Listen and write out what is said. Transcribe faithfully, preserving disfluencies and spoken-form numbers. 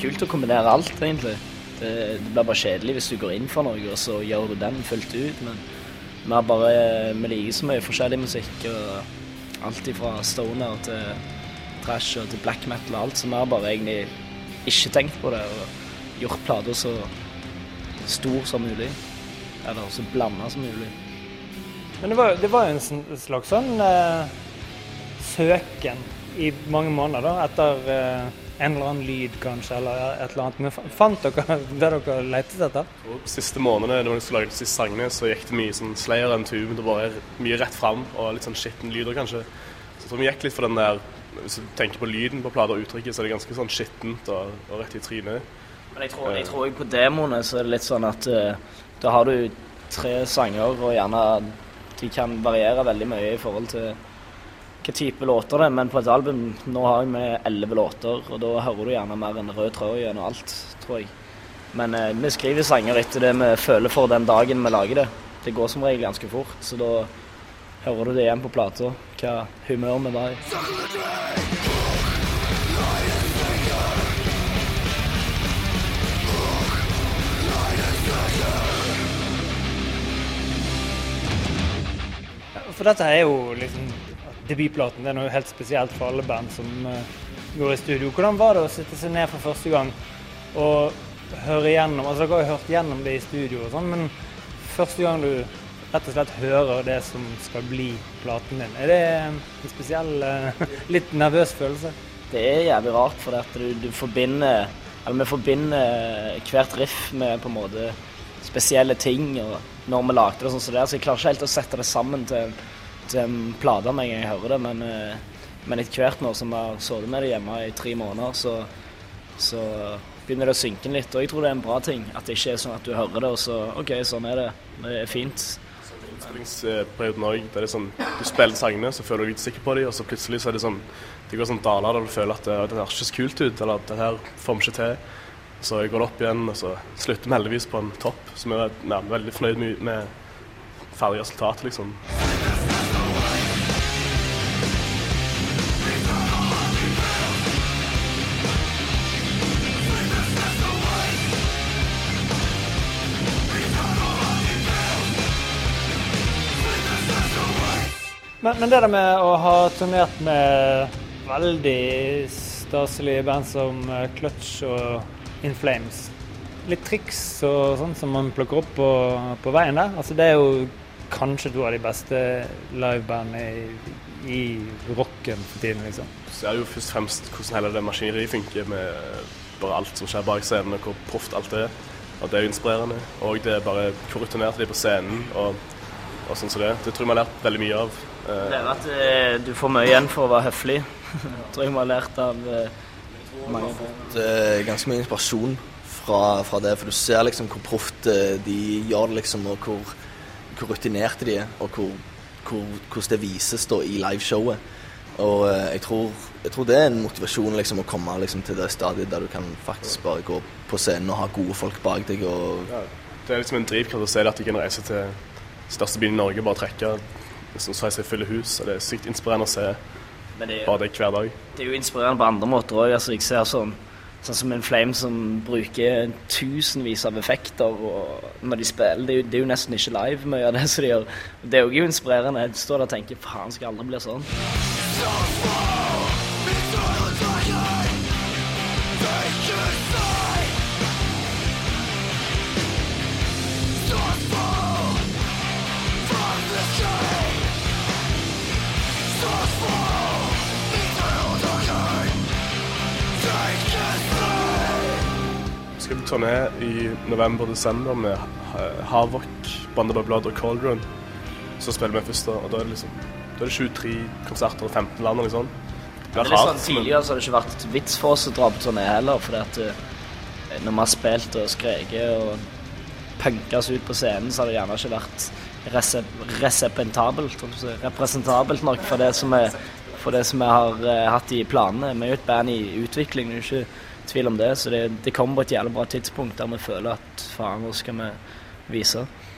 kult å kombinere alt, egentlig. Det, det blir bare kjedelig hvis du går inn for noe, og så gjør du den fullt ut. Men vi har bare, vi liker så mye forskjellig musikk, og alt fra stoner til trash og til black metal og alt, så vi har bare egentlig ikke tenkt på det, og gjort plater så stor som mulig, eller så blandet som mulig. Men det var, det var jo en slags sånn eh, søken i mange måneder da, etter eh, en eller annen lyd kanskje, eller et eller annet. Men fant dere det dere letet etter? Og siste månedene, når vi skulle lage de siste sangene, så gikk det mye sånn Slayer and Tube, det var mye rett frem, og litt sånn skitten lyder kanskje. Så jeg tror vi gikk litt for den der, hvis du tenker på lyden på plater og uttrykket, så er det ganske sånn skittent og, og rett i trynet. Men jeg tror, jeg tror på demoene så er det litt sånn at uh, da har du tre sanger, og gjerne de kan variere veldig mye i forhold til hva type låter det er, men på et album nå har jeg med elleve låter, og da hører du gjerne mer en rød tråd gjennom alt, tror jeg. Men uh, vi skriver sanger etter det vi føler for den dagen vi lager det. Det går som regel ganske fort, så da hører du det igjen på plater, hva humør vi var i. For dette er jo liksom debutplaten, det er noe helt spesielt for alle band som uh, går i studio. Hvordan var det å sitte seg ned for første gang og høre gjennom, altså dere har jo hørt gjennom det i studio og sånn, men første gang du rett og slett hører det som skal bli platen din, er det en spesiell, uh, litt nervøs følelse? Det er jævlig rart, for at du, du forbinder, eller vi forbinder hvert riff med på en måte spesielle ting, og når vi lagde det sånn som det er, så jeg klarer ikke helt å sette det sammen til, til en plate med en gang jeg hører det, men, men etter hvert nå som jeg har sovet med det hjemme i tre måneder, så, så begynner det å synke litt, og jeg tror det er en bra ting, at det ikke er sånn at du hører det, og så, ok, sånn er det, det er fint. Innspillingsperioden også, det er sånn, du spiller sangene, så føler du litt sikker på dem, og så plutselig så er det sånn, det går sånn daler der du føler at det, det er ikke så kult ut, eller at det her får vi ikke til. Så jeg går opp igjen, og så slutter vi heldigvis på en topp, som jeg er ja, veldig fornøyd med, med ferdig resultat, liksom. Men, men det der med å ha turnert med veldig staselige band som Clutch og In Flames. Litt triks og sånn som man plukker opp på, på veien der. Altså det er jo kanskje to av de beste livebandene i, i rocken for tiden, liksom. Så er det jo først og fremst hvordan hele det maskineriet funker med bare alt som skjer bak scenen, og hvor proft alt er. Og det er jo inspirerende. Og det er bare hvor rutinert de er på scenen, og, og sånn som det. Det tror jeg vi har lært veldig mye av. Det er at eh, du får mye igjen for å være høflig. Det tror jeg vi har lært av eh, mange. Det er ganske mye inspirasjon fra, fra det, for du ser liksom hvor proft de gjør det, liksom, og hvor, hvor rutinerte de er, og hvor, hvor, hvordan det vises da, i liveshowet. Og jeg tror, jeg tror det er en motivasjon liksom, å komme liksom, til det stadiet der du kan faktisk bare gå på scenen og ha gode folk bak deg. Og ja, det er liksom en drivkraft å se at de kan reise til største byen i Norge, bare trekke liksom, så jeg ser fulle hus, og det er sykt inspirerende å se. Men det er, jo, bare det hver dag. Det er jo inspirerende på andre måter også. Altså, jeg ser sånn, sånn som In Flames som bruker tusenvis av effekter og når de spiller. Det er, jo, det er jo nesten ikke live mye av det som de gjør. Det er jo inspirerende. Jeg står der og tenker, faen, skal aldri bli sånn. Vi skal på turné i november-desember med Havok, Band of Blood og Cauldron. Så spiller vi først da, og da er det liksom da er det tjuetre konserter og femten land eller sånn. Det er litt sånn tidligere så har det ikke vært vits for oss å dra på turné heller, fordi at når vi har spilt og skreket og punket oss ut på scenen, så har det gjerne ikke vært representabelt, representabelt nok for det som er for det som vi har uh, hatt i planene. Vi er jo et band i utvikling, det er ikke tvil om det, så det, det kommer på et jævlig bra tidspunkt der vi føler at faen, nå skal vi vise.